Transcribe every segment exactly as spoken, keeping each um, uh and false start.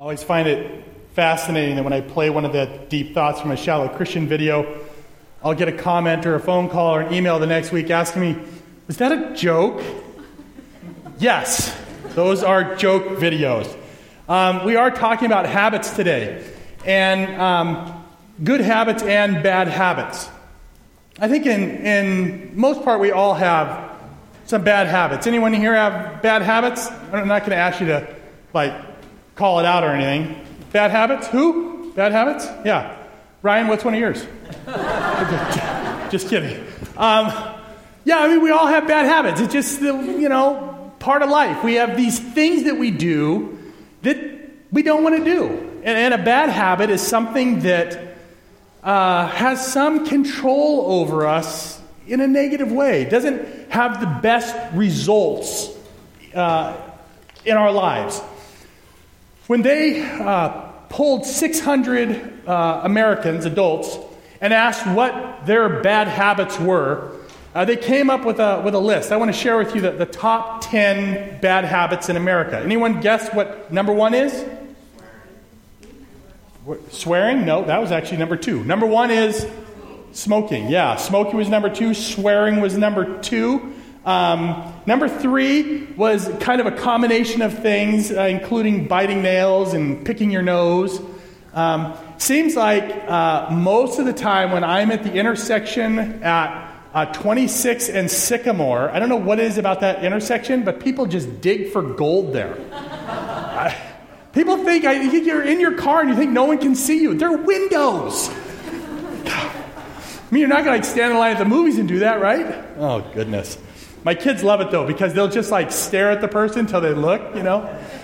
always find it fascinating that when I play one of the Deep Thoughts from a Shallow Christian video, I'll get a comment or a phone call or an email the next week asking me, was that a joke? Yes, those are joke videos. Um, we are talking about habits today, and um, good habits and bad habits. I think in, in most part we all have some bad habits. Anyone here have bad habits? I'm not going to ask you to like call it out or anything. Bad habits? Who? Bad habits? Yeah. Ryan, what's one of yours? Just kidding. Um, yeah, I mean, we all have bad habits. It's just, you know, part of life. We have these things that we do that we don't want to do. And, and a bad habit is something that uh, has some control over us in a negative way. It doesn't have the best results uh, in our lives. When they uh, polled six hundred uh, Americans, adults, and asked what their bad habits were, uh, they came up with a with a list. I want to share with you the, the top ten bad habits in America. Anyone guess what number one is? Swearing. Swearing? No, that was actually number two. Number one is smoking. Yeah, smoking was number two. Swearing was number two. Um, number three was kind of a combination of things, uh, including biting nails and picking your nose. Um, seems like uh, most of the time when I'm at the intersection at uh, twenty-six and Sycamore, I don't know what it is about that intersection, but people just dig for gold there. I, people think, I think you're in your car and you think no one can see you. There are windows. I mean, you're not going to like stand in line at the movies and do that, right? Oh, goodness. My kids love it, though, because they'll just, like, stare at the person until they look, you know.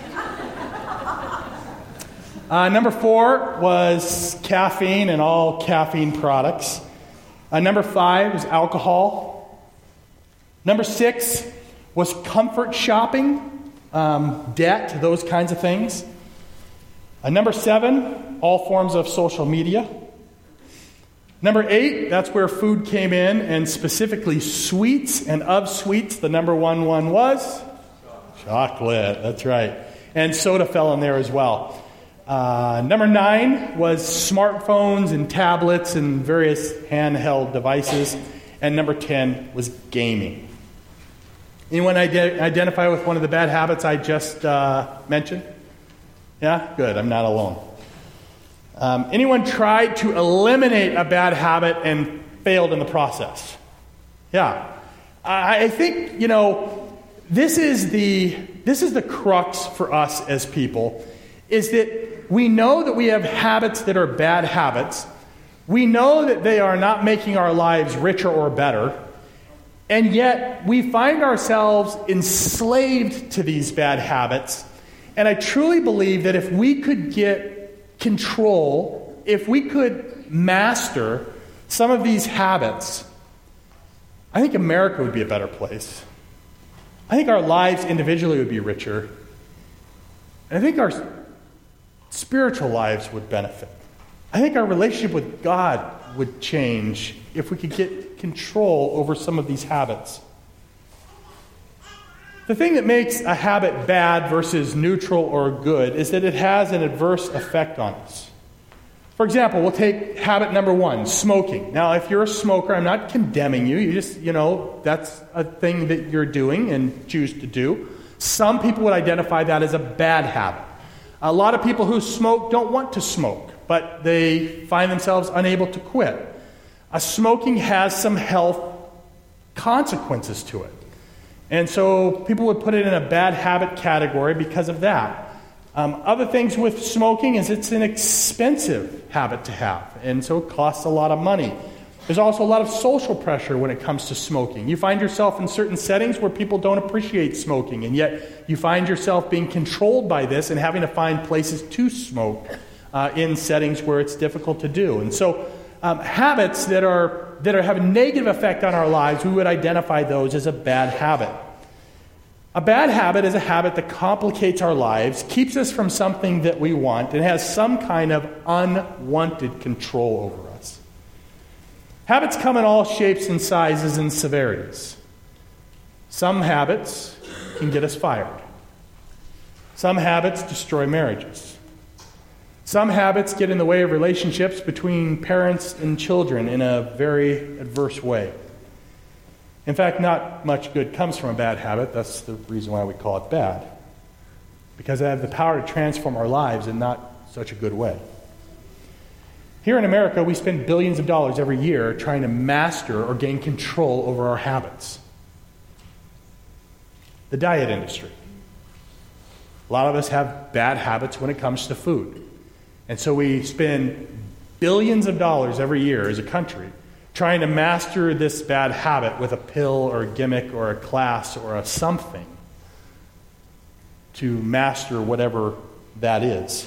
Uh, number four was caffeine and all caffeine products. Uh, number five was alcohol. Number six was comfort shopping, um, debt, those kinds of things. Uh, number seven, all forms of social media. Number eight, that's where food came in, and specifically sweets. And of sweets, the number one one was? Chocolate. That's right. And soda fell in there as well. Uh, number nine was smartphones and tablets and various handheld devices. And number ten was gaming. Anyone ide- identify with one of the bad habits I just uh, mentioned? Yeah? Good. I'm not alone. Um, anyone tried to eliminate a bad habit and failed in the process? Yeah. I, I think, you know, this is the this is the crux for us as people, is that we know that we have habits that are bad habits. We know that they are not making our lives richer or better. And yet we find ourselves enslaved to these bad habits. And I truly believe that if we could get control, if we could master some of these habits, I think America would be a better place. I think our lives individually would be richer. And I think our spiritual lives would benefit. I think our relationship with God would change if we could get control over some of these habits. The thing that makes a habit bad versus neutral or good is that it has an adverse effect on us. For example, we'll take habit number one, smoking. Now, if you're a smoker, I'm not condemning you. You just, you know, that's a thing that you're doing and choose to do. Some people would identify that as a bad habit. A lot of people who smoke don't want to smoke, but they find themselves unable to quit. Uh, smoking has some health consequences to it. And so people would put it in a bad habit category because of that. Um, other things with smoking is it's an expensive habit to have, and so it costs a lot of money. There's also a lot of social pressure when it comes to smoking. You find yourself in certain settings where people don't appreciate smoking, and yet you find yourself being controlled by this and having to find places to smoke uh, in settings where it's difficult to do. And so um, habits that are that are, have a negative effect on our lives, we would identify those as a bad habit. A bad habit is a habit that complicates our lives, keeps us from something that we want, and has some kind of unwanted control over us. Habits come in all shapes and sizes and severities. Some habits can get us fired. Some habits destroy marriages. Some habits get in the way of relationships between parents and children in a very adverse way. In fact, not much good comes from a bad habit. That's the reason why we call it bad. Because they have the power to transform our lives in not such a good way. Here in America, we spend billions of dollars every year trying to master or gain control over our habits. The diet industry. A lot of us have bad habits when it comes to food. And so we spend billions of dollars every year as a country trying to master this bad habit with a pill or a gimmick or a class or a something to master whatever that is.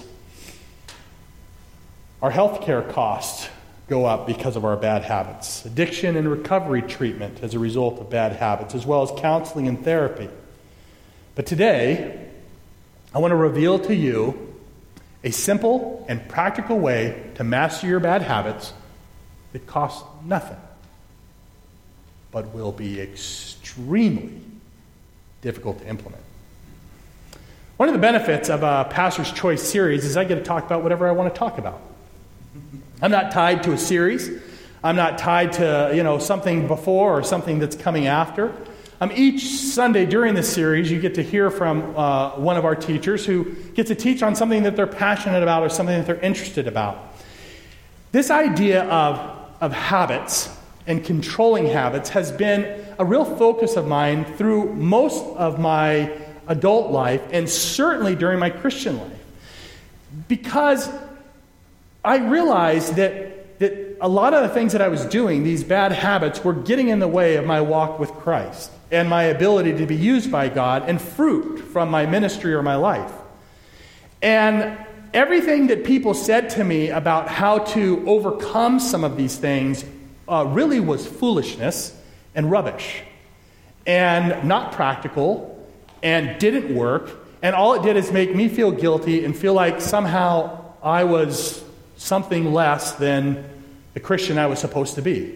Our healthcare costs go up because of our bad habits. Addiction and recovery treatment as a result of bad habits, as well as counseling and therapy. But today, I want to reveal to you a simple and practical way to master your bad habits that costs nothing, but will be extremely difficult to implement. One of the benefits of a Pastor's Choice series is I get to talk about whatever I want to talk about. I'm not tied to a series. I'm not tied to, you know, something before or something that's coming after. Um, each Sunday during this series, you get to hear from uh, one of our teachers who gets to teach on something that they're passionate about or something that they're interested about. This idea of, of habits and controlling habits has been a real focus of mine through most of my adult life and certainly during my Christian life. Because I realized that, that a lot of the things that I was doing, these bad habits, were getting in the way of my walk with Christ and my ability to be used by God and fruit from my ministry or my life. And everything that people said to me about how to overcome some of these things uh, really was foolishness and rubbish and not practical and didn't work. And all it did is make me feel guilty and feel like somehow I was something less than the Christian I was supposed to be.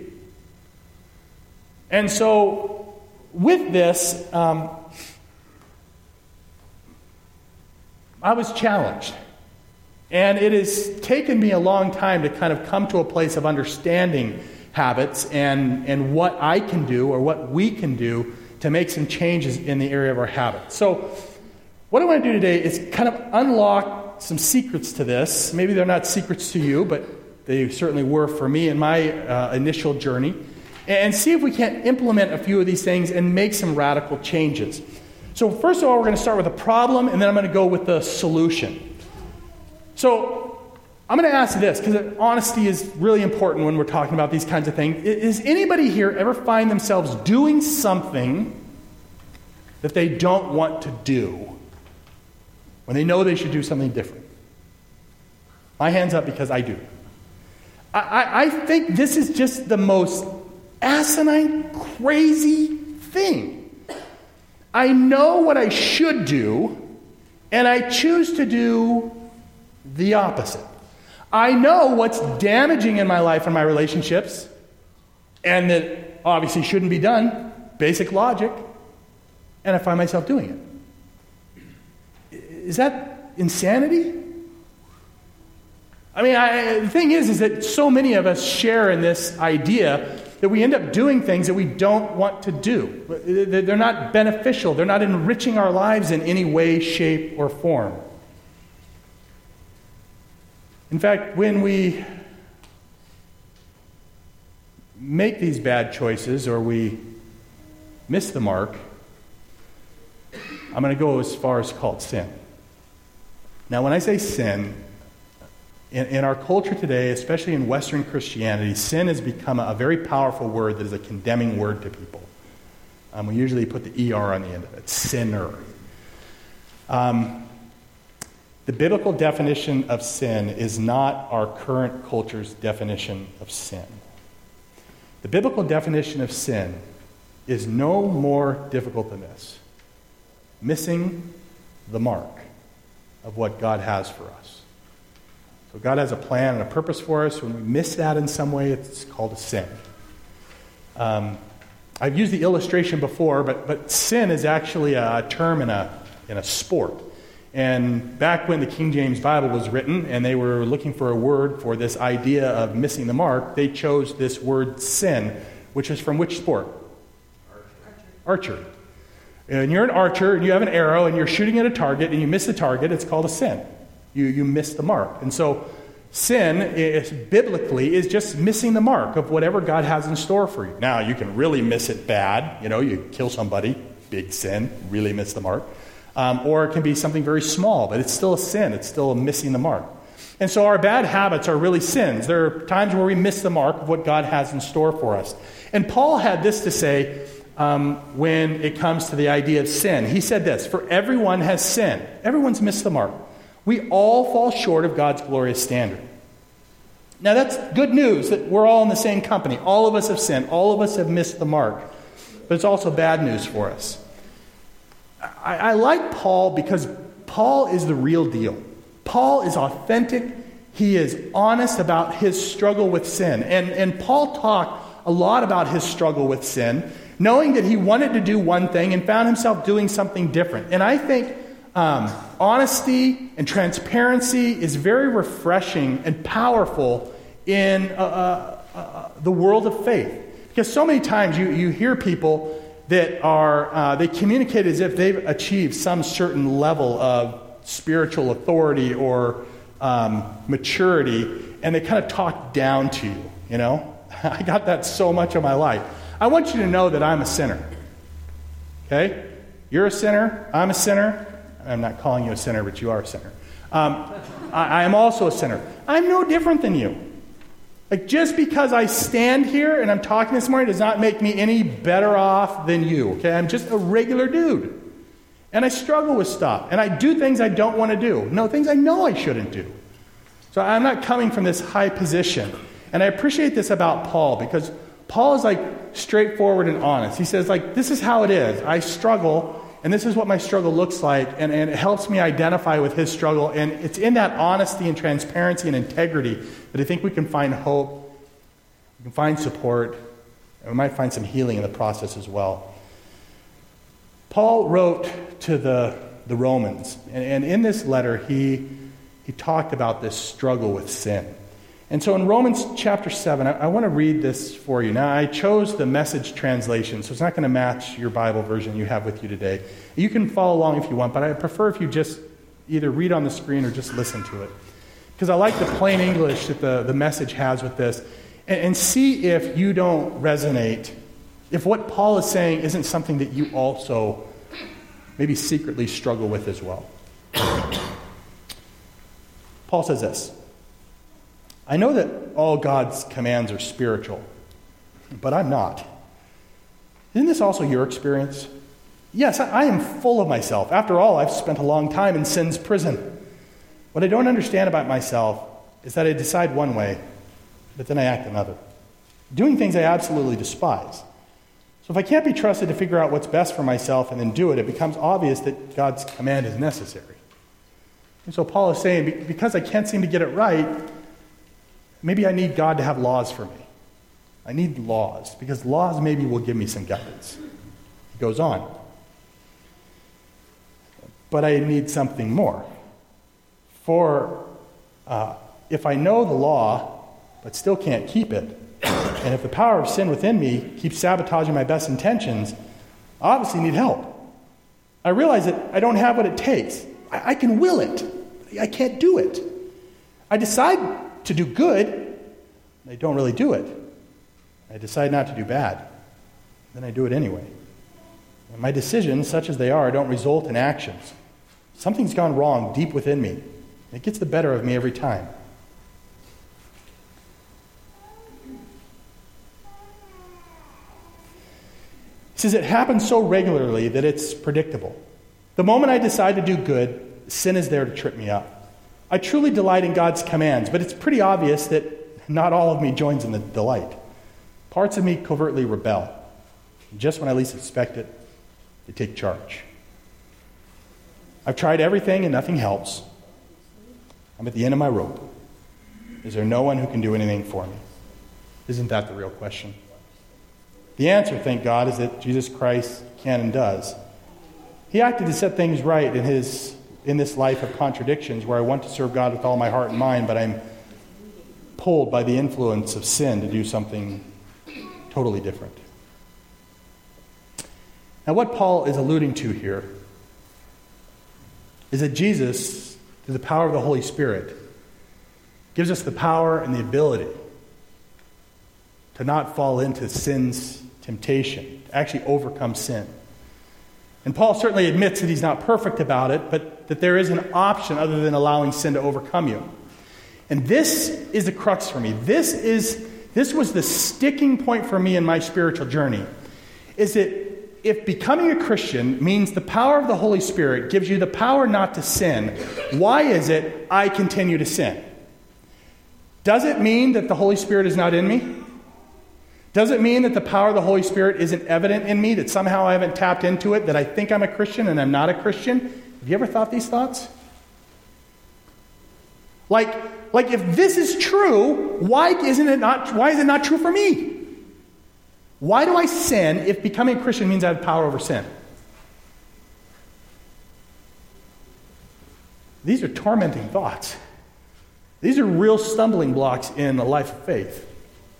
And so with this, um, I was challenged. And it has taken me a long time to kind of come to a place of understanding habits and, and what I can do or what we can do to make some changes in the area of our habits. So what I want to do today is kind of unlock some secrets to this. Maybe they're not secrets to you, but they certainly were for me in my uh, initial journey. And see if we can't implement a few of these things and make some radical changes. So first of all, we're going to start with a problem, and then I'm going to go with the solution. So I'm going to ask this, because honesty is really important when we're talking about these kinds of things. Does anybody here ever find themselves doing something that they don't want to do when they know they should do something different? My hand's up because I do. I, I, I think this is just the most asinine, crazy thing. I know what I should do, and I choose to do the opposite. I know what's damaging in my life and my relationships, and that obviously shouldn't be done, basic logic, and I find myself doing it. Is that insanity? I mean, I, the thing is, is that so many of us share in this idea that we end up doing things that we don't want to do. They're not beneficial. They're not enriching our lives in any way, shape, or form. In fact, when we make these bad choices or we miss the mark, I'm going to go as far as called sin. Now, when I say sin, In, in our culture today, especially in Western Christianity, sin has become a, a very powerful word that is a condemning word to people. Um, we usually put the E R on the end of it, sinner. Um, the biblical definition of sin is not our current culture's definition of sin. The biblical definition of sin is no more difficult than this: missing the mark of what God has for us. So God has a plan and a purpose for us. When we miss that in some way, it's called a sin. Um, I've used the illustration before, but but sin is actually a term in a in a sport. And back when the King James Bible was written and they were looking for a word for this idea of missing the mark, they chose this word sin, which is from which sport? Archery. Archery. And you're an archer and you have an arrow and you're shooting at a target and you miss the target, it's called a sin. You, you miss the mark. And so sin is, biblically is just missing the mark of whatever God has in store for you. Now, you can really miss it bad. You know, you kill somebody, big sin, really miss the mark. Um, or it can be something very small, but it's still a sin. It's still a missing the mark. And so our bad habits are really sins. There are times where we miss the mark of what God has in store for us. And Paul had this to say um, when it comes to the idea of sin. He said this, "For everyone has sinned." Everyone's missed the mark. We all fall short of God's glorious standard. Now that's good news that we're all in the same company. All of us have sinned. All of us have missed the mark. But it's also bad news for us. I, I like Paul because Paul is the real deal. Paul is authentic. He is honest about his struggle with sin. And, and Paul talked a lot about his struggle with sin, knowing that he wanted to do one thing and found himself doing something different. And I think um, honesty and transparency is very refreshing and powerful in uh, uh, uh, the world of faith. Because so many times you, you hear people that are, uh, they communicate as if they've achieved some certain level of spiritual authority or um, maturity, and they kind of talk down to you, you know? I got that so much of my life. I want you to know that I'm a sinner. Okay? You're a sinner. I'm a sinner. I'm not calling you a sinner, but you are a sinner. Um, I, I am also a sinner. I'm no different than you. Like, just because I stand here and I'm talking this morning does not make me any better off than you. Okay? I'm just a regular dude. And I struggle with stuff. And I do things I don't want to do. No, things I know I shouldn't do. So I'm not coming from this high position. And I appreciate this about Paul, because Paul is like straightforward and honest. He says, like, this is how it is. I struggle, and this is what my struggle looks like. And, and it helps me identify with his struggle. And it's in that honesty and transparency and integrity that I think we can find hope, we can find support, and we might find some healing in the process as well. Paul wrote to the, the Romans, and, and in this letter, he, he talked about this struggle with sin. And so in Romans chapter seven, I, I want to read this for you. Now, I chose the Message translation, so it's not going to match your Bible version you have with you today. You can follow along if you want, but I prefer if you just either read on the screen or just listen to it. Because I like the plain English that the, the Message has with this. And, and see if you don't resonate, if what Paul is saying isn't something that you also maybe secretly struggle with as well. Paul says this: "I know that all God's commands are spiritual, but I'm not. Isn't this also your experience? Yes, I am full of myself. After all, I've spent a long time in sin's prison. What I don't understand about myself is that I decide one way, but then I act another, doing things I absolutely despise. So if I can't be trusted to figure out what's best for myself and then do it, it becomes obvious that God's command is necessary." And so Paul is saying, because I can't seem to get it right, maybe I need God to have laws for me. I need laws, because laws maybe will give me some guidance. He goes on. "But I need something more. For uh, if I know the law, but still can't keep it, and if the power of sin within me keeps sabotaging my best intentions, I obviously need help. I realize that I don't have what it takes. I, I can will it. I can't do it. I decide to do good, I don't really do it. I decide not to do bad, then I do it anyway. And my decisions, such as they are, don't result in actions. Something's gone wrong deep within me. It gets the better of me every time. He says, it happens so regularly that it's predictable. The moment I decide to do good, sin is there to trip me up. I truly delight in God's commands, but it's pretty obvious that not all of me joins in the delight. Parts of me covertly rebel. And just when I least expect it, they take charge. I've tried everything and nothing helps. I'm at the end of my rope. Is there no one who can do anything for me? Isn't that the real question? The answer, thank God, is that Jesus Christ can and does. He acted to set things right in his in this life of contradictions where I want to serve God with all my heart and mind, but I'm pulled by the influence of sin to do something totally different. Now, what Paul is alluding to here is that Jesus, through the power of the Holy Spirit, gives us the power and the ability to not fall into sin's temptation, to actually overcome sin. And Paul certainly admits that he's not perfect about it, but that there is an option other than allowing sin to overcome you. And this is the crux for me. This is this was the sticking point for me in my spiritual journey, is that if becoming a Christian means the power of the Holy Spirit gives you the power not to sin, why is it I continue to sin? Does it mean that the Holy Spirit is not in me? Does it mean that the power of the Holy Spirit isn't evident in me, that somehow I haven't tapped into it, that I think I'm a Christian and I'm not a Christian? Have you ever thought these thoughts? Like, like if this is true, why isn't it not, why is it not true for me? Why do I sin if becoming a Christian means I have power over sin? These are tormenting thoughts. These are real stumbling blocks in the life of faith.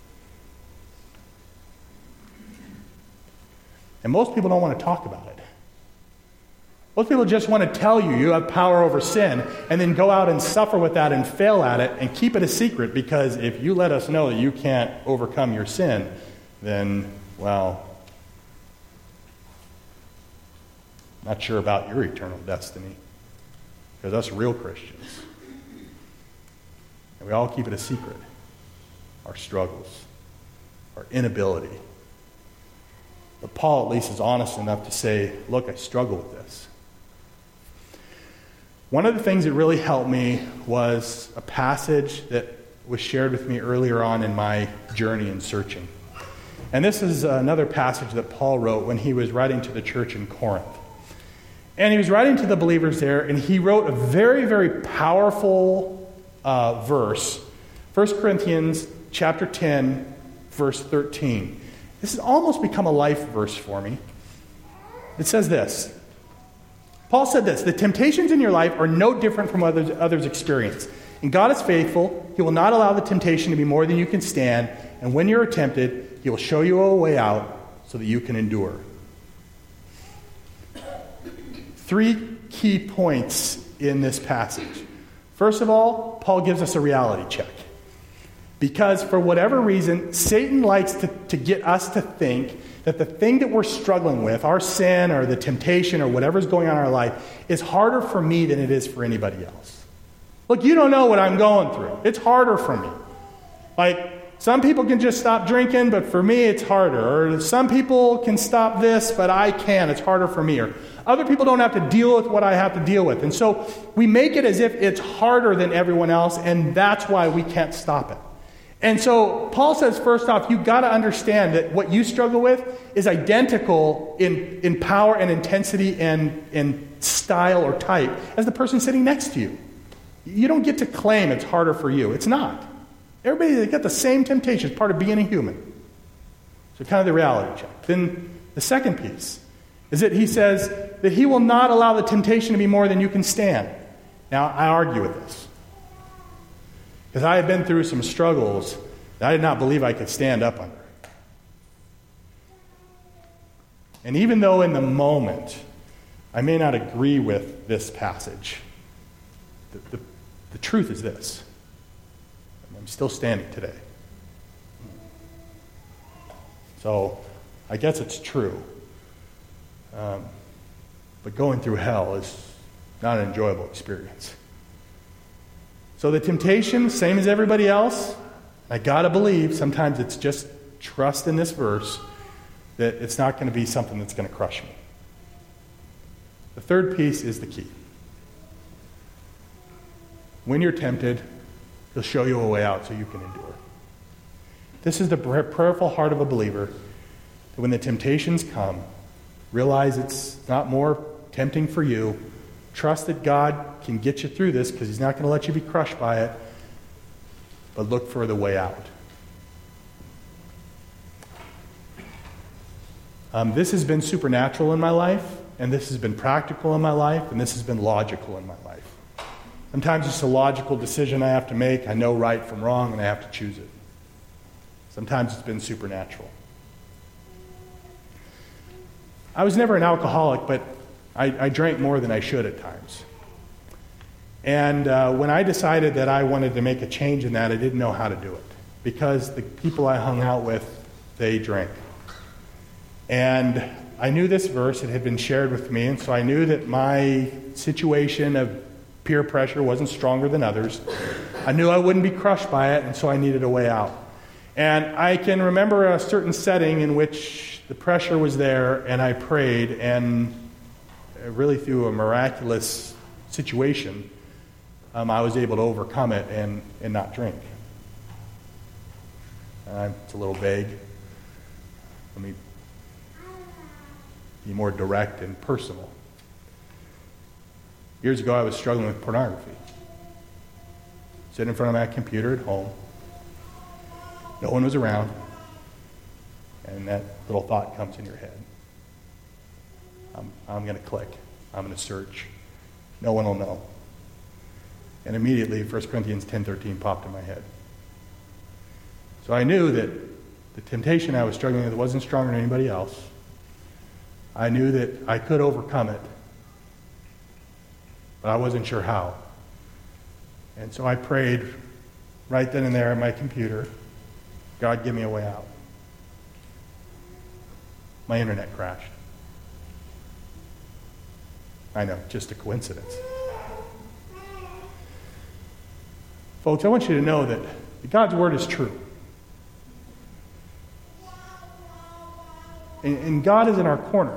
And most people don't want to talk about it. Most people just want to tell you you have power over sin and then go out and suffer with that and fail at it and keep it a secret, because if you let us know that you can't overcome your sin, then, well, not sure about your eternal destiny. Because us real Christians, and we all keep it a secret, our struggles, our inability. But Paul at least is honest enough to say, look, I struggle with this. One of the things that really helped me was a passage that was shared with me earlier on in my journey in searching. And this is another passage that Paul wrote when he was writing to the church in Corinth. And he was writing to the believers there, and he wrote a very, very powerful uh, verse. First Corinthians chapter ten, verse thirteen. This has almost become a life verse for me. It says this. Paul said this: the temptations in your life are no different from others, others' experience. And God is faithful. He will not allow the temptation to be more than you can stand. And when you're tempted, He will show you a way out so that you can endure. Three key points in this passage. First of all, Paul gives us a reality check. Because for whatever reason, Satan likes to, to get us to think that the thing that we're struggling with, our sin or the temptation or whatever's going on in our life, is harder for me than it is for anybody else. Look, you don't know what I'm going through. It's harder for me. Like, some people can just stop drinking, but for me it's harder. Or some people can stop this, but I can't. It's harder for me. Or other people don't have to deal with what I have to deal with. And so we make it as if it's harder than everyone else, and that's why we can't stop it. And so Paul says, first off, you've got to understand that what you struggle with is identical in, in power and intensity and, and style or type as the person sitting next to you. You don't get to claim it's harder for you. It's not. Everybody got the same temptation. It's part of being a human. So kind of the reality check. Then the second piece is that he says that he will not allow the temptation to be more than you can stand. Now, I argue with this. Because I have been through some struggles that I did not believe I could stand up under. And even though in the moment I may not agree with this passage, the, the, the truth is this. I'm still standing today. So I guess it's true. Um, but going through hell is not an enjoyable experience. So the temptation, same as everybody else, I gotta believe sometimes it's just trust in this verse that it's not going to be something that's going to crush me. The third piece is the key. When you're tempted, He'll show you a way out so you can endure. This is the prayerful heart of a believer, that when the temptations come, realize it's not more tempting for you. Trust that God can get you through this because He's not going to let you be crushed by it. But look for the way out. Um, this has been supernatural in my life. and this has been practical in my life, and this has been logical in my life. Sometimes it's a logical decision I have to make. I know right from wrong, and I have to choose it. Sometimes it's been supernatural. I was never an alcoholic, but I, I drank more than I should at times. And uh, when I decided that I wanted to make a change in that, I didn't know how to do it. Because the people I hung out with, they drank. And I knew this verse, it had been shared with me, and so I knew that my situation of peer pressure wasn't stronger than others. I knew I wouldn't be crushed by it, and so I needed a way out. And I can remember a certain setting in which the pressure was there, and I prayed, and really through a miraculous situation, um, I was able to overcome it and, and not drink. Uh, it's a little vague. Let me be more direct and personal. Years ago, I was struggling with pornography. Sitting in front of my computer at home. No one was around. And that little thought comes in your head. I'm, I'm going to click. I'm going to search. No one will know. And immediately, First Corinthians ten thirteen popped in my head. So I knew that the temptation I was struggling with wasn't stronger than anybody else. I knew that I could overcome it, but I wasn't sure how. And so I prayed right then and there on my computer, God, give me a way out. My internet crashed. I know, just a coincidence. Folks, I want you to know that God's word is true. And God is in our corner.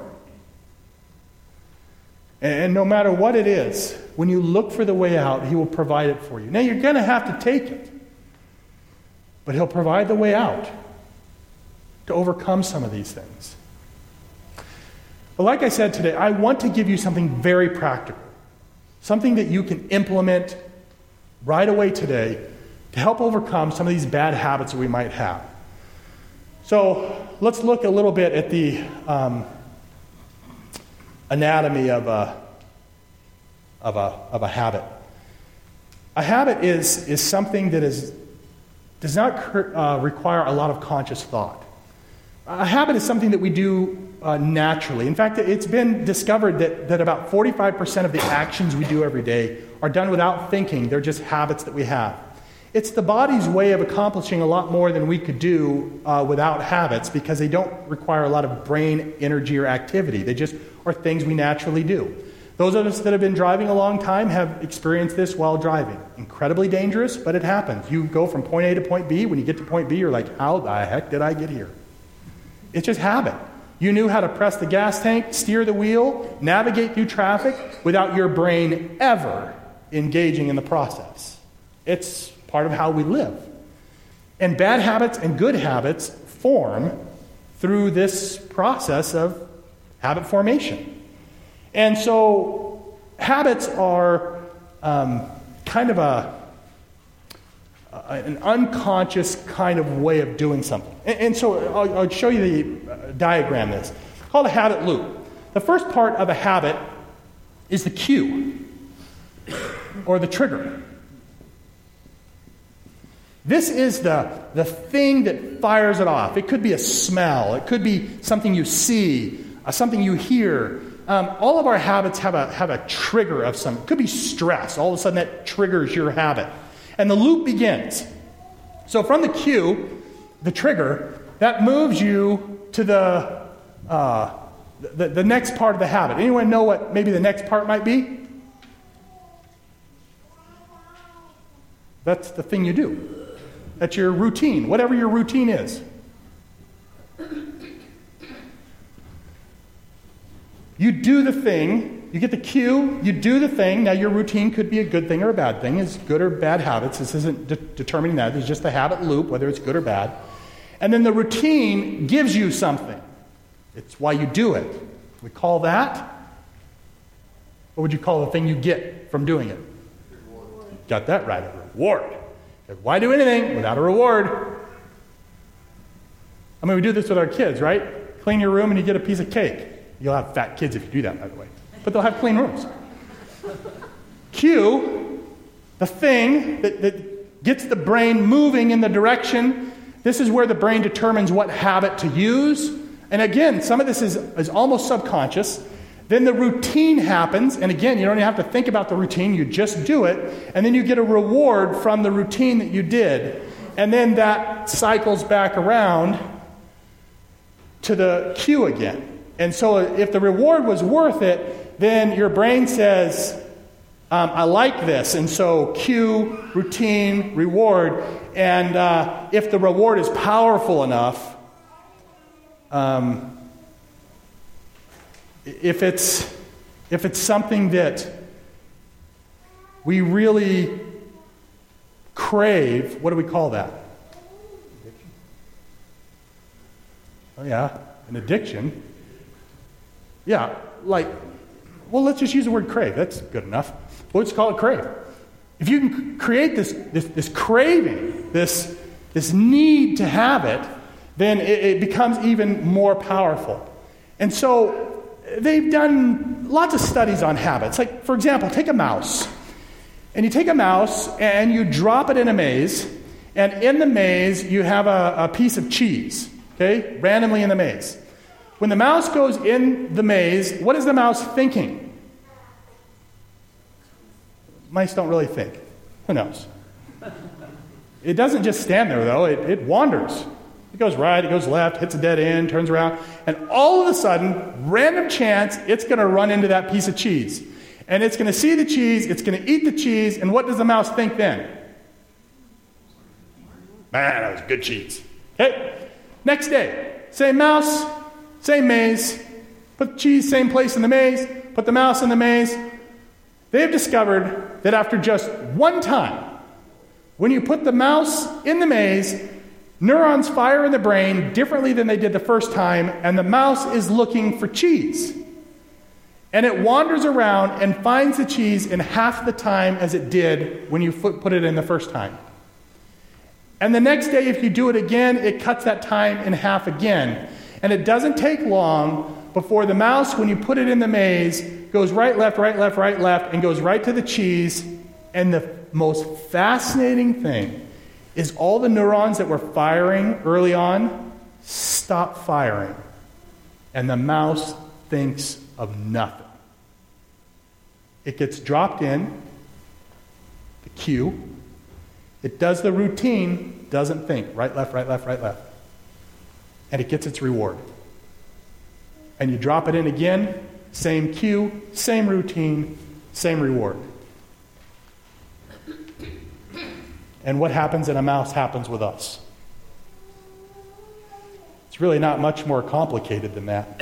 And no matter what it is, when you look for the way out, He will provide it for you. Now, you're going to have to take it. But He'll provide the way out to overcome some of these things. But like I said today, I want to give you something very practical. Something that you can implement right away today to help overcome some of these bad habits that we might have. So let's look a little bit at the um, anatomy of a, of a, of a habit. A habit is, is something that is, does not uh, require a lot of conscious thought. A habit is something that we do uh, naturally. In fact, it's been discovered that, that about forty-five percent of the actions we do every day are done without thinking. They're just habits that we have. It's the body's way of accomplishing a lot more than we could do uh, without habits because they don't require a lot of brain energy or activity. They just are things we naturally do. Those of us that have been driving a long time have experienced this while driving. Incredibly dangerous, but it happens. You go from point A to point B. When you get to point B, you're like, how the heck did I get here? It's just habit. You knew how to press the gas tank, steer the wheel, navigate through traffic without your brain ever engaging in the process. It's part of how we live. And bad habits and good habits form through this process of habit formation. And so habits are um, kind of a, a an unconscious kind of way of doing something. And, and so I'll, I'll show you the uh, diagram this. It's called a habit loop. The first part of a habit is the cue or the trigger. This is the, the thing that fires it off. It could be a smell. It could be something you see, uh, something you hear. Um, all of our habits have a, have a trigger of some. It could be stress. All of a sudden that triggers your habit. And the loop begins. So from the cue, the trigger, that moves you to the, uh, the, the next part of the habit. Anyone know what maybe the next part might be? That's the thing you do. That's your routine, whatever your routine is. You do the thing, you get the cue, you do the thing. Now your routine could be a good thing or a bad thing. It's good or bad habits. This isn't de- determining that. It's just a habit loop, whether it's good or bad. And then the routine gives you something. It's why you do it. We call that, what would you call the thing you get from doing it? Reward. Got that right, a reward. Why do anything without a reward? I mean, we do this with our kids, right? Clean your room and you get a piece of cake. You'll have fat kids if you do that, by the way. But they'll have clean rooms. Cue, the thing that, that gets the brain moving in the direction. This is where the brain determines what habit to use. And again, some of this is, is almost subconscious. Then the routine happens. And again, you don't even have to think about the routine. You just do it. And then you get a reward from the routine that you did. And then that cycles back around to the cue again. And so if the reward was worth it, then your brain says, um, I like this. And so cue, routine, reward. And uh, if the reward is powerful enough, um, if it's if it's something that we really crave, what do we call that? Oh yeah, an addiction. Yeah, like, well, let's just use the word crave. That's good enough. We'll just call it crave. If you can create this this, this craving, this this need to have it, then it, it becomes even more powerful. And so they've done lots of studies on habits. Like, for example, take a mouse. And you take a mouse and you drop it in a maze. And in the maze, you have a, a piece of cheese, okay, randomly in the maze. When the mouse goes in the maze, what is the mouse thinking? Mice don't really think. Who knows? It doesn't just stand there, though. It, it wanders. It goes right, it goes left, hits a dead end, turns around. And all of a sudden, random chance, it's going to run into that piece of cheese. And it's going to see the cheese, it's going to eat the cheese, and what does the mouse think then? Man, that was good cheese. Okay? Next day, same mouse, same maze, put the cheese, same place in the maze, put the mouse in the maze. They've discovered that after just one time, when you put the mouse in the maze, neurons fire in the brain differently than they did the first time, and the mouse is looking for cheese. And it wanders around and finds the cheese in half the time as it did when you put it in the first time. And the next day, if you do it again, it cuts that time in half again. And it doesn't take long before the mouse, when you put it in the maze, goes right, left, right, left, right, left, and goes right to the cheese. And the most fascinating thing is all the neurons that were firing early on stop firing. And the mouse thinks of nothing. It gets dropped in, the cue. It does the routine, doesn't think. Right, left, right, left, right, left. And it gets its reward. And you drop it in again, same cue, same routine, same reward. And what happens in a mouse happens with us. It's really not much more complicated than that.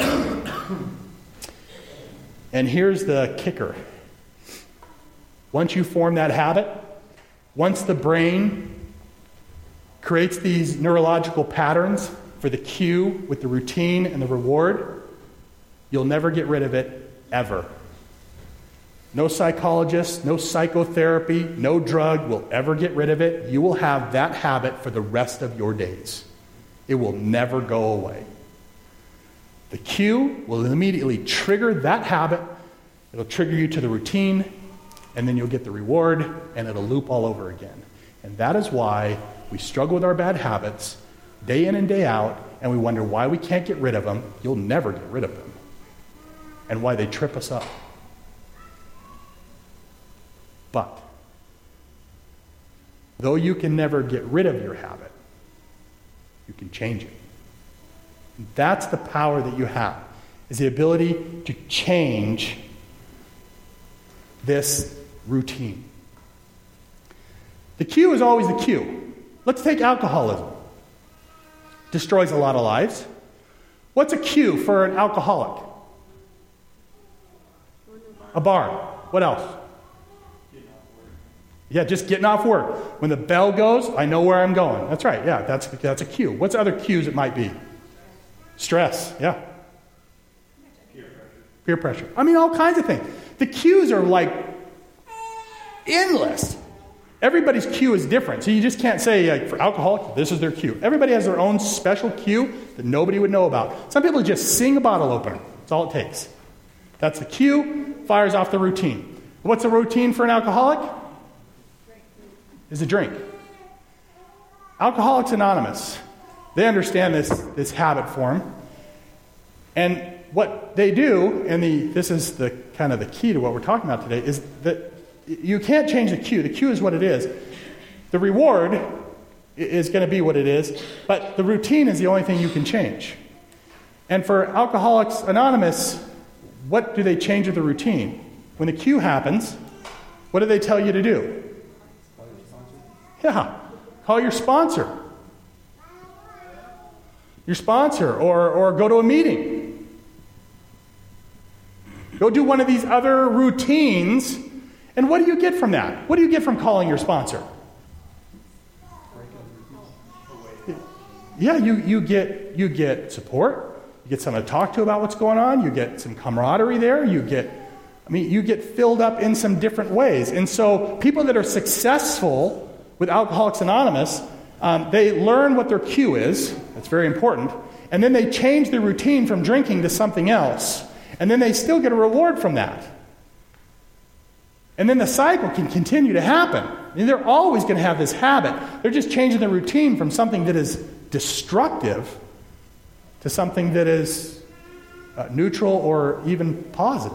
And here's the kicker. Once you form that habit, once the brain creates these neurological patterns for the cue with the routine and the reward, you'll never get rid of it, ever. No psychologist, no psychotherapy, no drug will ever get rid of it. You will have that habit for the rest of your days. It will never go away. The cue will immediately trigger that habit. It'll trigger you to the routine, and then you'll get the reward, and it'll loop all over again. And that is why we struggle with our bad habits day in and day out, and we wonder why we can't get rid of them. You'll never get rid of them. And why they trip us up. But though you can never get rid of your habit, you can change it. That's the power that you have, is the ability to change this routine. The cue is always the cue. Let's take alcoholism. Destroys a lot of lives. What's a cue for an alcoholic? A bar. What else? Yeah, just getting off work. When the bell goes, I know where I'm going. That's right. Yeah, that's that's a cue. What's other cues it might be? Stress. Yeah. Peer pressure. Peer pressure. I mean, all kinds of things. The cues are like endless. Everybody's cue is different. So you just can't say, like, for alcoholics, this is their cue. Everybody has their own special cue that nobody would know about. Some people just sing a bottle opener. That's all it takes. That's the cue, fires off the routine. What's a routine for an alcoholic? Is a drink. Alcoholics Anonymous, they understand this, this habit form. And what they do, and the, this is the kind of the key to what we're talking about today, is that you can't change the cue. The cue is what it is. The reward is going to be what it is, but the routine is the only thing you can change. And for Alcoholics Anonymous, what do they change with the routine? When the cue happens, what do they tell you to do? Yeah, call your sponsor. Your sponsor, or, or go to a meeting. Go do one of these other routines, and what do you get from that? What do you get from calling your sponsor? Yeah, you, you get you get support. You get someone to talk to about what's going on. You get some camaraderie there. You get, I mean, you get filled up in some different ways. And so people that are successful with Alcoholics Anonymous, um, they learn what their cue is. That's very important. And then they change their routine from drinking to something else. And then they still get a reward from that. And then the cycle can continue to happen. I mean, they're always going to have this habit. They're just changing the routine from something that is destructive to something that is uh, neutral or even positive.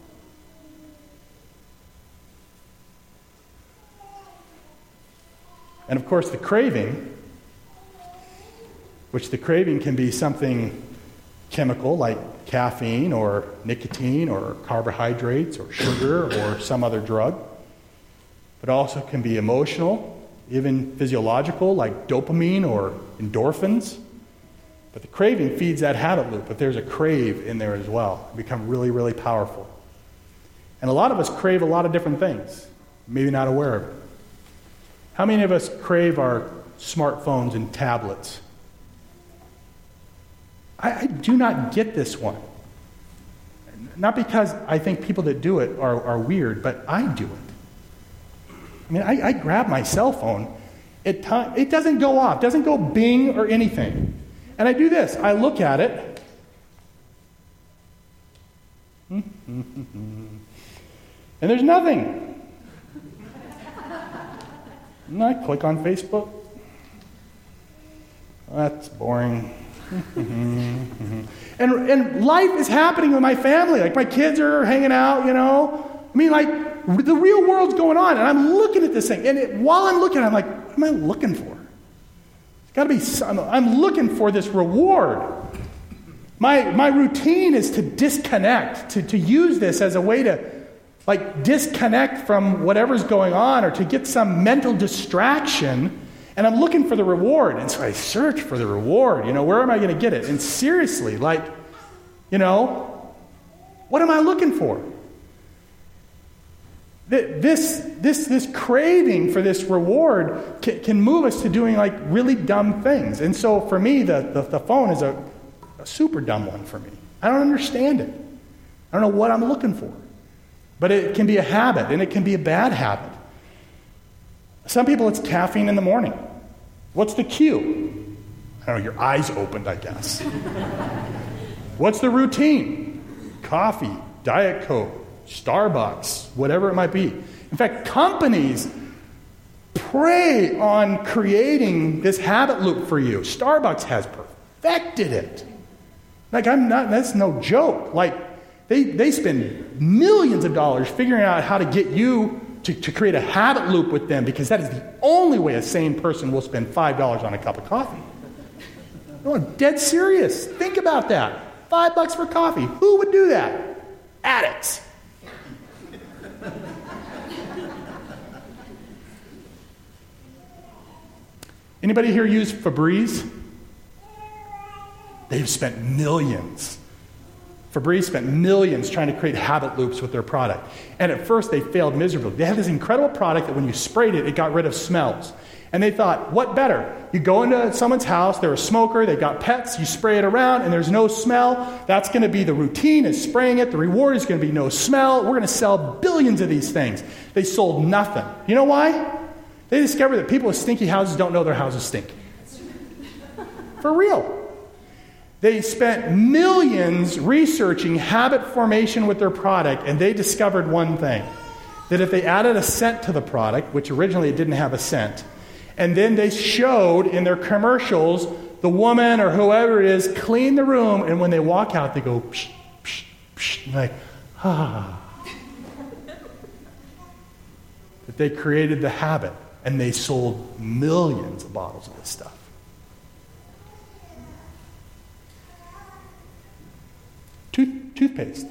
And of course, the craving, which the craving can be something chemical like caffeine or nicotine or carbohydrates or sugar or some other drug, but also can be emotional, even physiological like dopamine or endorphins. But the craving feeds that habit loop, but there's a crave in there as well. It becomes really, really powerful. And a lot of us crave a lot of different things, maybe not aware of it. How many of us crave our smartphones and tablets? I, I do not get this one. Not because I think people that do it are, are weird, but I do it. I mean, I, I grab my cell phone. It, t- it doesn't go off. It doesn't go bing or anything. And I do this. I look at it. And there's nothing. And I click on Facebook. That's boring. and and life is happening with my family. Like my kids are hanging out, you know. I mean, like the real world's going on, and I'm looking at this thing. And it, while I'm looking, I'm like, what am I looking for? It's got to be some, I'm looking for this reward. My my routine is to disconnect, to, to use this as a way to like disconnect from whatever's going on or to get some mental distraction. And I'm looking for the reward. And so I search for the reward. You know, where am I going to get it? And seriously, like, you know, what am I looking for? This this this craving for this reward can, can move us to doing like really dumb things. And so for me, the, the, the phone is a, a super dumb one for me. I don't understand it. I don't know what I'm looking for. But it can be a habit, and it can be a bad habit. Some people, it's caffeine in the morning. What's the cue? I don't know, your eyes opened, I guess. What's the routine? Coffee, Diet Coke, Starbucks, whatever it might be. In fact, companies prey on creating this habit loop for you. Starbucks has perfected it. Like, I'm not, that's no joke. Like, they, they spend millions of dollars figuring out how to get you To, to create a habit loop with them, because that is the only way a sane person will spend five dollars on a cup of coffee. No, I'm dead serious. Think about that. Five bucks for coffee. Who would do that? Addicts. Anybody here use Febreze? They've spent millions. Febreze spent millions trying to create habit loops with their product. And at first, they failed miserably. They had this incredible product that when you sprayed it, it got rid of smells. And they thought, what better? You go into someone's house, they're a smoker, they've got pets, you spray it around, and there's no smell. That's going to be the routine, is spraying it. The reward is going to be no smell. We're going to sell billions of these things. They sold nothing. You know why? They discovered that people with stinky houses don't know their houses stink. For real. They spent millions researching habit formation with their product, and they discovered one thing, that if they added a scent to the product, which originally it didn't have a scent, and then they showed in their commercials the woman or whoever it is clean the room, and when they walk out, they go, psh, psh, psh, and like, ah. That they created the habit, and they sold millions of bottles of this stuff. Tooth, toothpaste. Do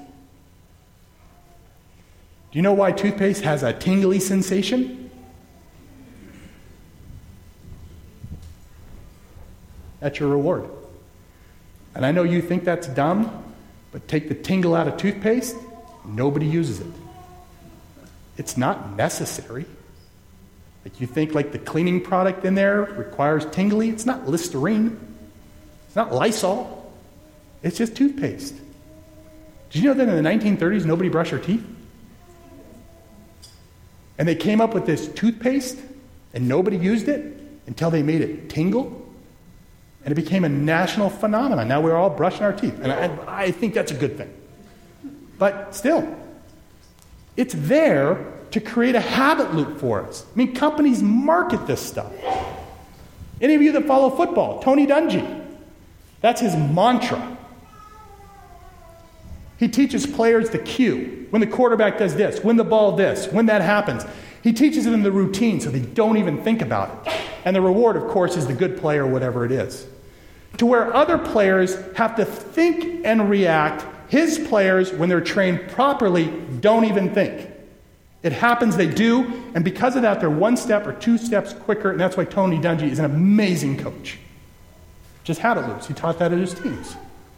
you know why toothpaste has a tingly sensation? That's your reward. And I know you think that's dumb, but take the tingle out of toothpaste, nobody uses it. It's not necessary. Like you think like the cleaning product in there requires tingly. It's not Listerine. It's not Lysol. It's just toothpaste. Did you know that in the nineteen thirties nobody brushed their teeth? And they came up with this toothpaste and nobody used it until they made it tingle. And it became a national phenomenon. Now we're all brushing our teeth. And I, I think that's a good thing. But still, it's there to create a habit loop for us. I mean, companies market this stuff. Any of you that follow football, Tony Dungy, that's his mantra. He teaches players the cue. When the quarterback does this, when the ball this, when that happens. He teaches them the routine so they don't even think about it. And the reward, of course, is the good play or whatever it is. To where other players have to think and react, his players, when they're trained properly, don't even think. It happens, they do, and because of that, they're one step or two steps quicker, and that's why Tony Dungy is an amazing coach. Just habit loops. He taught that to his teams.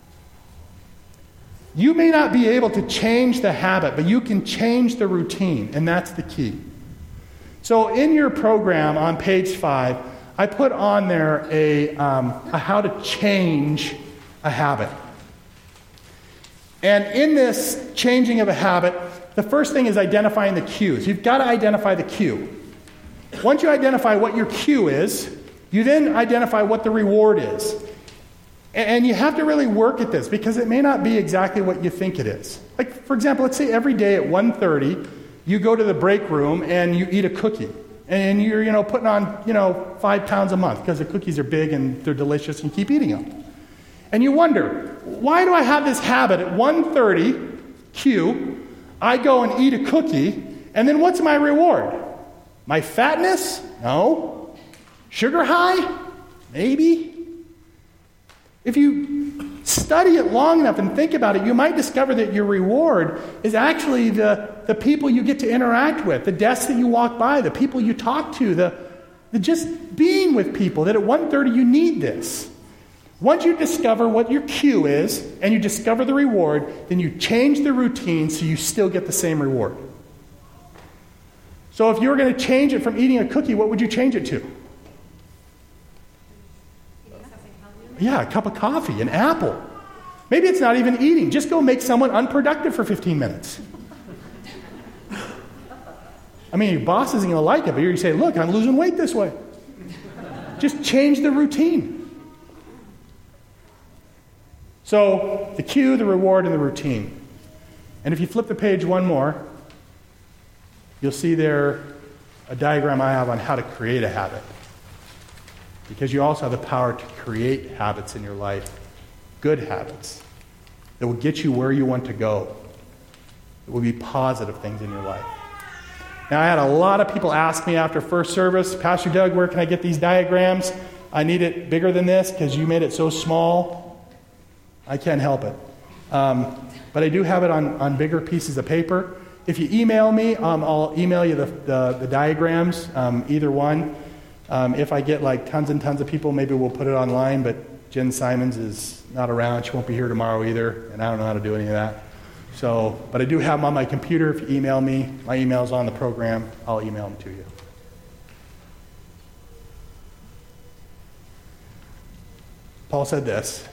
You may not be able to change the habit, but you can change the routine, and that's the key. So in your program on page five, I put on there a, um, a how to change a habit. And in this changing of a habit, the first thing is identifying the cues. You've got to identify the cue. Once you identify what your cue is, you then identify what the reward is. And you have to really work at this because it may not be exactly what you think it is. Like, for example, let's say every day at one thirty, you go to the break room and you eat a cookie. And you're, you know, putting on, you know, five pounds a month because the cookies are big and they're delicious and you keep eating them. And you wonder, why do I have this habit at one thirty, cue, I go and eat a cookie, and then what's my reward? My fatness? No. Sugar high? Maybe. If you study it long enough and think about it, you might discover that your reward is actually the, the people you get to interact with, the desks that you walk by, the people you talk to, the, the just being with people, that at one thirty you need this. Once you discover what your cue is and you discover the reward, then you change the routine so you still get the same reward. So if you were going to change it from eating a cookie, what would you change it to? Yeah, a cup of coffee, an apple. Maybe it's not even eating. Just go make someone unproductive for fifteen minutes. I mean, your boss isn't going to like it, but you say, look, I'm losing weight this way. Just change the routine. So, the cue, the reward, and the routine. And if you flip the page one more, you'll see there a diagram I have on how to create a habit. Because you also have the power to create habits in your life, good habits, that will get you where you want to go. It will be positive things in your life. Now, I had a lot of people ask me after first service, Pastor Doug, where can I get these diagrams? I need it bigger than this because you made it so small. I can't help it. Um, but I do have it on, on bigger pieces of paper. If you email me, um, I'll email you the, the, the diagrams, um, either one. Um, if I get like tons and tons of people, maybe we'll put it online, but Jen Simons is not around. She won't be here tomorrow either, and I don't know how to do any of that. So, but I do have them on my computer. If you email me, my email's on the program. I'll email them to you. Paul said this.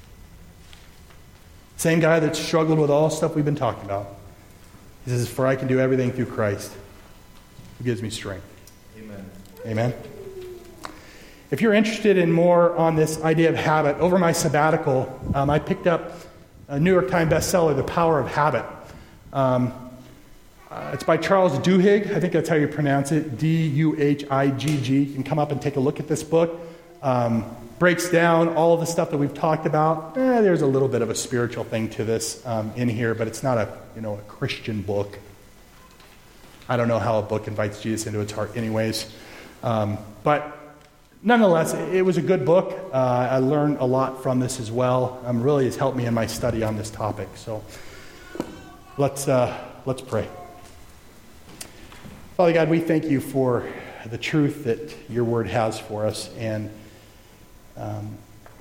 Same guy that struggled with all stuff we've been talking about. He says, for I can do everything through Christ who gives me strength. Amen. Amen. if you're interested in more on this idea of habit, over my sabbatical, um, I picked up a New York Times bestseller, The Power of Habit. Um, uh, it's by Charles Duhigg. I think that's how you pronounce it, D U H I G G. You can come up and take a look at this book. Um, breaks down all of the stuff that we've talked about. Eh, there's a little bit of a spiritual thing to this um, in here, but it's not a you know a Christian book. I don't know how a book invites Jesus into its heart anyways. Um, but nonetheless, it was a good book. Uh, I learned a lot from this as well. Um, really has helped me in my study on this topic. So let's uh, let's pray. Father God, we thank you for the truth that your word has for us. And um,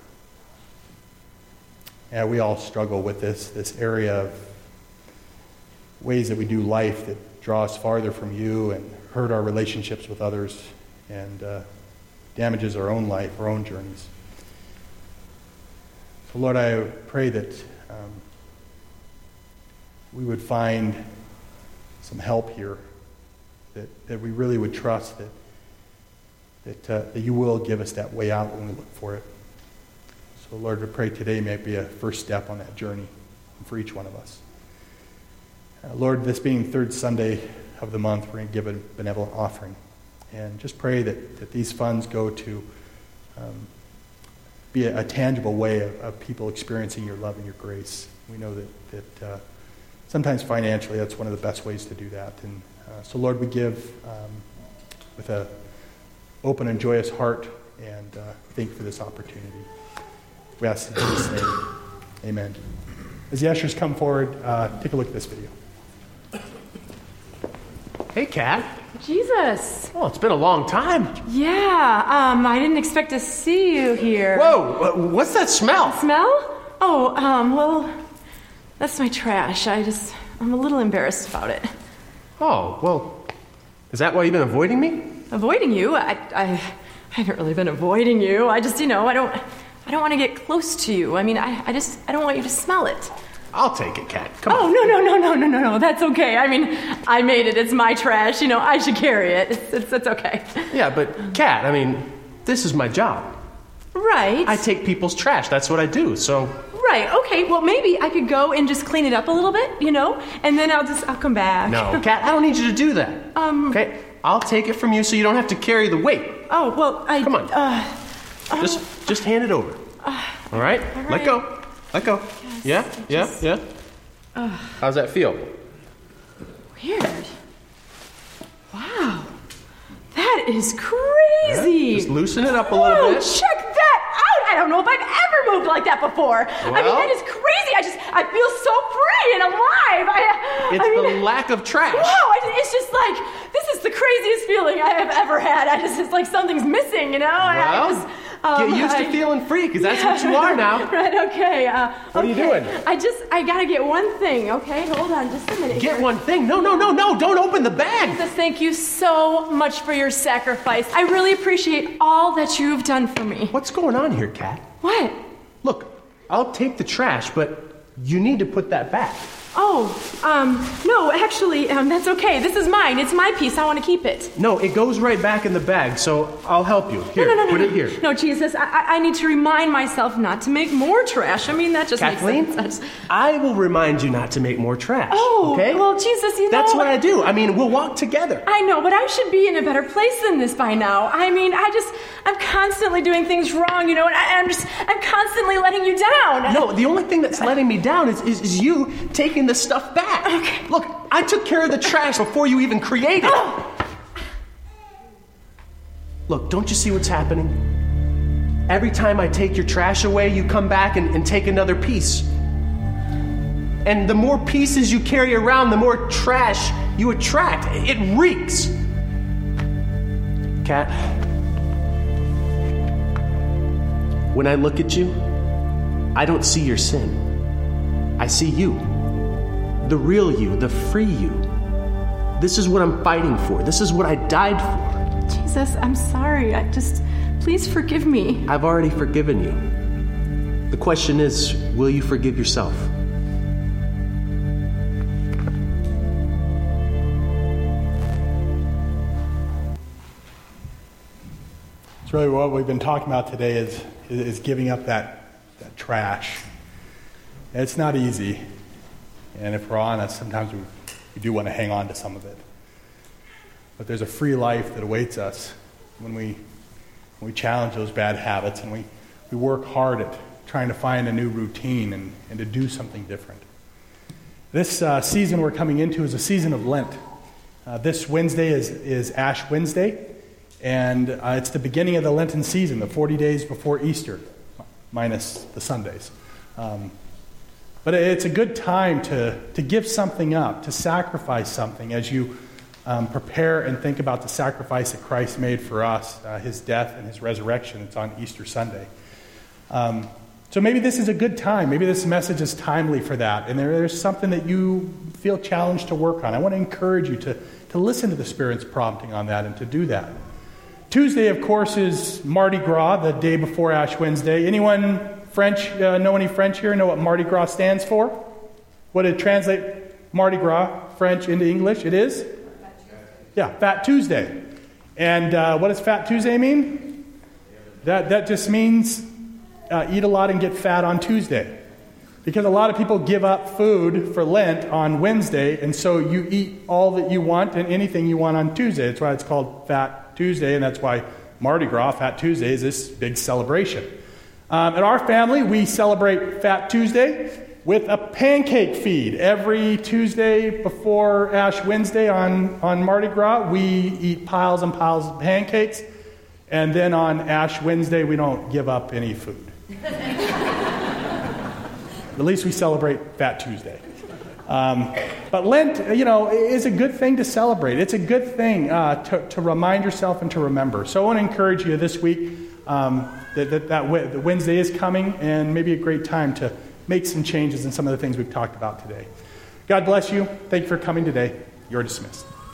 yeah, we all struggle with this, this area of ways that we do life that draw us farther from you and hurt our relationships with others and uh, damages our own life, our own journeys. So Lord, I pray that um, we would find some help here, that, that we really would trust that that, uh, that you will give us that way out when we look for it. So Lord, we pray today may be a first step on that journey for each one of us. Uh, Lord, this being the third Sunday of the month, we're going to give a benevolent offering. And just pray that, that these funds go to um, be a, a tangible way of, of people experiencing your love and your grace. We know that, that uh, sometimes financially that's one of the best ways to do that. And uh, so Lord, we give um, with a open and joyous heart, and uh, thank you for this opportunity. We ask in Jesus' name, amen. As the ushers come forward, uh, take a look at this video. Hey, Kat. Jesus. Oh, it's been a long time. Yeah, um, I didn't expect to see you here. Whoa, what's that smell? Smell? Oh, um, well, that's my trash. I just, I'm a little embarrassed about it. Oh, well, is that why you've been avoiding me? Avoiding you? I, I, I haven't really been avoiding you. I just, you know, I don't, I don't want to get close to you. I mean, I, I just, I don't want you to smell it. I'll take it, Kat. Come oh, on. Oh, no, no, no, no, no, no, no. That's okay. I mean, I made it. It's my trash. You know, I should carry it. It's, it's, it's okay. Yeah, but, Kat, I mean, this is my job. Right. I take people's trash. That's what I do, so... Right, okay. Well, maybe I could go and just clean it up a little bit, you know? And then I'll just, I'll come back. No, Kat, I don't need you to do that. Um... Okay, I'll take it from you so you don't have to carry the weight. Oh, well, I... Come on. Uh, just, uh, just hand it over. Uh, all, right? all right? Let go. Let go. Yes, yeah? Just, yeah? Yeah? Uh, How's that feel? Weird. Wow. That is crazy. Yeah, just loosen it up a little Whoa, bit. Check that out. I don't know if I've ever moved like that before. Well, I mean, that is crazy. I just, I feel so free and alive. I, it's I mean, the lack of trash. Wow, I, it's just like, this is the craziest feeling I have ever had. I just, it's like something's missing, you know? Well, I, I just, um, get used I, to feeling free, because that's what you are now. Right, okay. Uh, what okay. are you doing? I just, I gotta get one thing, okay? Hold on just a minute. Get here. one thing? No, no, no, no, don't open the bag. Jesus, thank you so much for your sacrifice. I really appreciate all that you've done for me. What's going on here, Kat? What? Look, I'll take the trash, but you need to put that back. Oh, um, no, actually, um, that's okay. This is mine. It's my piece. I want to keep it. No, it goes right back in the bag, so I'll help you. Here, no, no, no, put no. it here. No, Jesus, I, I need to remind myself not to make more trash. I mean, that just Kathleen, makes sense. I will remind you not to make more trash. Oh, okay? well, Jesus, you know... That's what I do. I mean, we'll walk together. I know, but I should be in a better place than this by now. I mean, I just... I'm constantly doing things wrong, you know, and I, I'm just... I'm constantly letting you down. No, the only thing that's letting me down is, is, is you taking the stuff back. Okay. Look, I took care of the trash before you even created it. Oh. Look, don't you see what's happening? Every time I take your trash away, you come back and, and take another piece. And the more pieces you carry around, the more trash you attract. It reeks. Kat, when I look at you, I don't see your sin. I see you. The real you, the free you. This is what I'm fighting for. This is what I died for. Jesus, I'm sorry. I just, please forgive me. I've already forgiven you. The question is, will you forgive yourself? It's really what we've been talking about today is, is giving up that, that trash. And it's not easy. And if we're honest, sometimes we, we do want to hang on to some of it. But there's a free life that awaits us when we when we challenge those bad habits and we, we work hard at trying to find a new routine and, and to do something different. This uh, season we're coming into is a season of Lent. Uh, this Wednesday is, is Ash Wednesday, and uh, it's the beginning of the Lenten season, the forty days before Easter, minus the Sundays. Um, but it's a good time to, to give something up, to sacrifice something as you um, prepare and think about the sacrifice that Christ made for us, uh, his death and his resurrection. It's on Easter Sunday. Um, so maybe this is a good time. Maybe this message is timely for that, and there, there's something that you feel challenged to work on. I want to encourage you to, to listen to the Spirit's prompting on that and to do that. Tuesday, of course, is Mardi Gras, the day before Ash Wednesday. Anyone French, uh, know any French here? Know what Mardi Gras stands for? What did it translate Mardi Gras, French, into English? It is? Yeah, Fat Tuesday. And uh, what does Fat Tuesday mean? That, that just means uh, eat a lot and get fat on Tuesday. Because a lot of people give up food for Lent on Wednesday, and so you eat all that you want and anything you want on Tuesday. That's why it's called Fat Tuesday, and that's why Mardi Gras, Fat Tuesday, is this big celebration. Um, at our family, we celebrate Fat Tuesday with a pancake feed. Every Tuesday before Ash Wednesday on, on Mardi Gras, we eat piles and piles of pancakes, and then on Ash Wednesday, we don't give up any food. At least we celebrate Fat Tuesday. Um, but Lent, you know, is a good thing to celebrate. It's a good thing uh, to, to remind yourself and to remember. So I want to encourage you this week um, that, that, that that Wednesday is coming, and maybe a great time to make some changes in some of the things we've talked about today. God bless you. Thank you for coming today. You're dismissed.